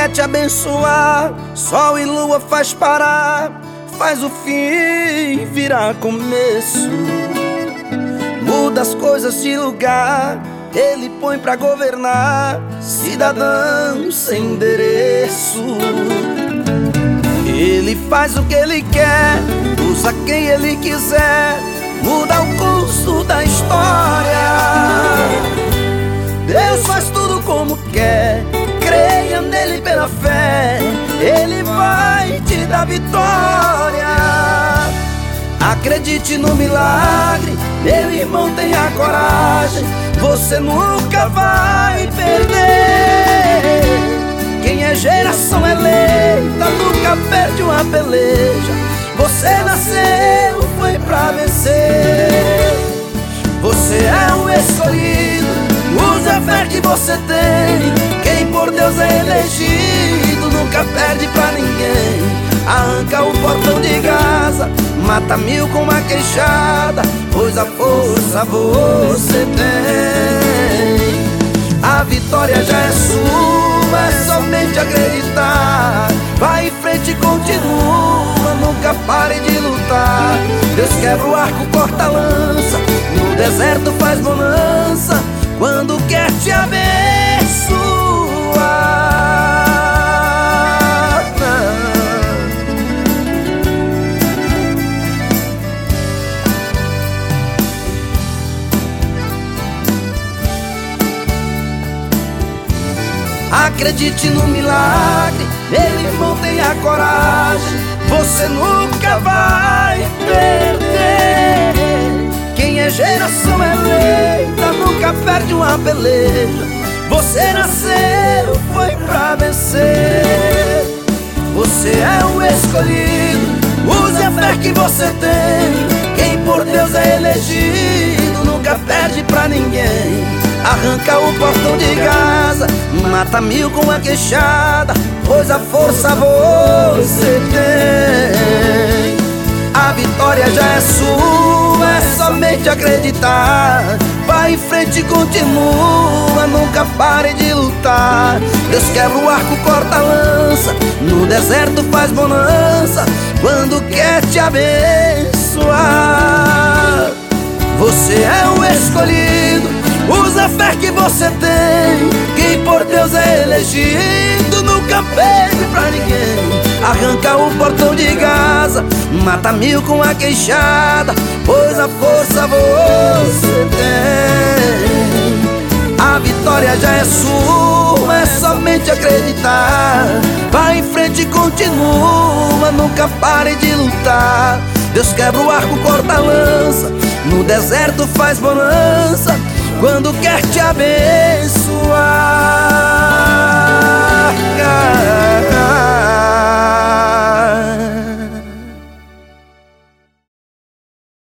quer te abençoar, sol e lua faz parar, faz o fim virar começo. Muda as coisas de lugar, ele põe pra governar, cidadão sem endereço. Ele faz o que ele quer, usa quem ele quiser, muda o curso da história. Deus faz tudo como quer, creia nele pela fé, ele vai te dar vitória. Acredite no milagre, meu irmão, tenha coragem, você nunca vai perder. Quem é geração eleita nunca perde uma peleja, você nasceu, foi pra vencer. Você é um escolhido, use a fé que você tem, quem por Deus é elegido nunca perde pra ninguém. Arranca o portão de Gaza, mata 1000 com uma queixada, pois a força você tem. A vitória já é sua, é somente acreditar. Vai em frente e continua, nunca pare de lutar. Deus quebra o arco, corta a lança, no deserto faz bonança, quando quer te abençoar. Acredite no milagre, meu irmão, tenha coragem, você nunca vai perder. Quem é geração eleita nunca perde uma peleja, você nasceu, foi pra vencer. Você é um escolhido, use a fé que você tem, quem por Deus é elegido nunca perde pra ninguém. Arranca o portão de Gaza, mata 1000 com a queixada, pois a força você tem. A vitória já é sua, é somente acreditar. Vai em frente e continua, nunca pare de lutar. Deus quebra o arco, corta a lança, no deserto faz bonança, quando quer te abençoar. Você é um escolhido, usa a fé que você tem, quem por Deus é elegido nunca perde pra ninguém. Arranca o portão de Gaza, mata 1000 com a queixada, pois a força você tem. A vitória já é sua, é somente acreditar. Vai em frente e continua, nunca pare de lutar. Deus quebra o arco, corta a lança, no deserto faz bonança, quando quer te abençoar.